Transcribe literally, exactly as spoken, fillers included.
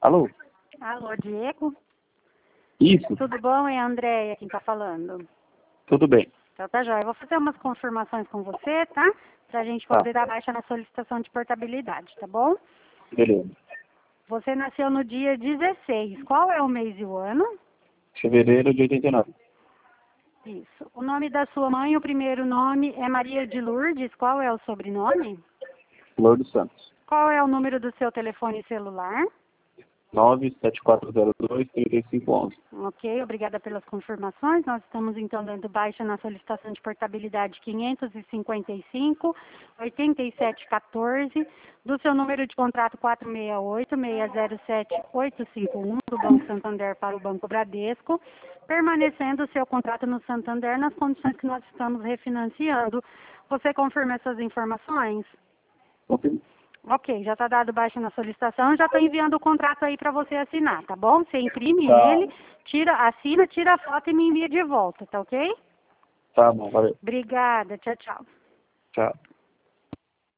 Alô? Alô, Diego? Isso, Tudo bom? É a Andréia quem tá falando. tudo bem. Então tá jóia. Eu vou fazer umas confirmações com você, tá? Pra gente Tá, poder dar baixa na solicitação de portabilidade, tá bom? beleza. Você nasceu no dia dezesseis. Qual é o mês e o ano? Fevereiro de oitenta e nove. Isso. O nome da sua mãe, o primeiro nome é Maria de Lourdes. Qual é o sobrenome? Flor dos Santos. Qual é o número do seu telefone celular? nove sete quatro zero dois, três cinco um um. Ok, obrigada pelas confirmações. Nós estamos então dando baixa na solicitação de portabilidade quinhentos e cinquenta e cinco, oitenta e sete quatorze, do seu número de contrato quatro seis oito, seis zero sete, oito cinco um, do Banco Santander para o Banco Bradesco, permanecendo o seu contrato no Santander nas condições que nós estamos refinanciando. Você confirma essas informações? Confirma. Ok, já está dado baixa na solicitação, já estou enviando o contrato aí para você assinar, tá bom? Você imprime Tá, ele, tira, assina, tira a foto e me envia de volta, tá ok? tá bom, valeu. Obrigada, tchau, tchau. Tchau.